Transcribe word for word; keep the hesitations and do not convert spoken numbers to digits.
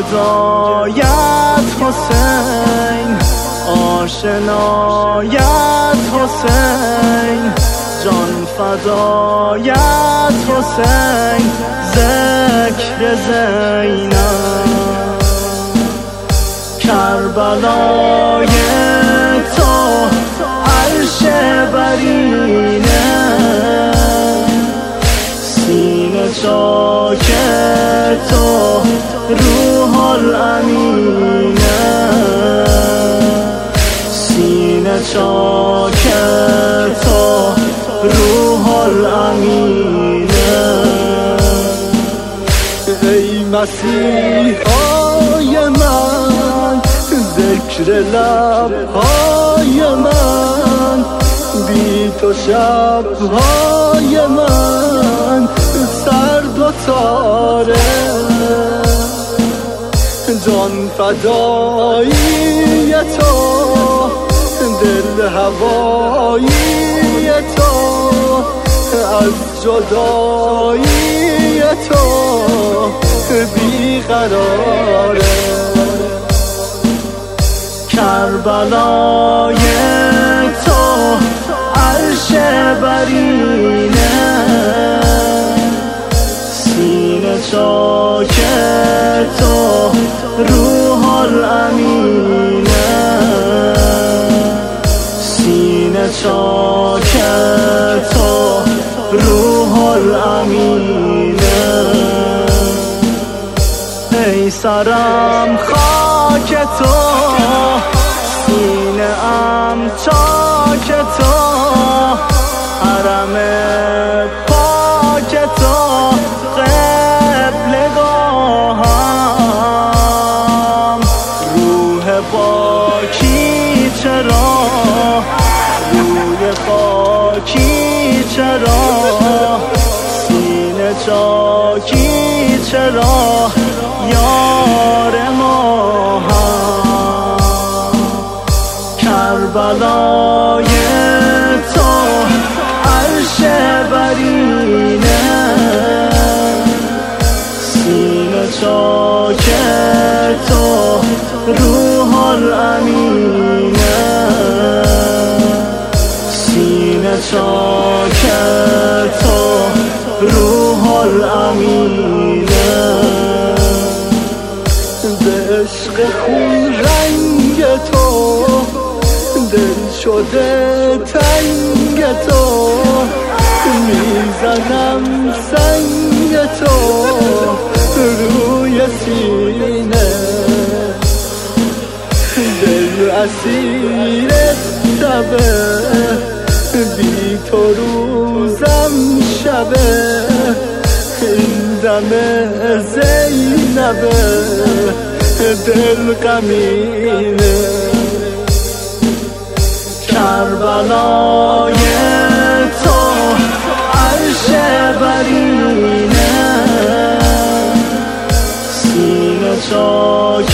فدایت حسین، آشنایت حسین، جان فدایت حسین، ذکر زینب. کربلای تو عرش برینه، سینه چاک تو روح الامینه، سینه چاک تو روح الامینه. ای مسیحای من، ذکر لبهای من، بی تو شبهای من سرد و تاره. جان فدایی تو، دل هوایی تو، از جدایی تو بیقراره. کربلای تو عرش برینه، سینه چاک تو روح الامینه، سینه چاک تو روح الامینه. ای سرم خاک تو، سینه ام چاک تو، حرم پاک تو قبلگاهم. روح پاکی چرا روی خاکی چرا، سینه چاکی چرا یار ما هم. کربلای تو عرش برینه، سینه چاک تو روح الامینه، سینه چاک تو روح الامینه. به عشق خون رنگ تو دل شده تنگ تو، میزنم سنگ تو روی سینه. دل اسیر شبه، بی تو روزم شبه، این دم زینبه دل غمینه. کربلای تو عرش برینه، سینه چاک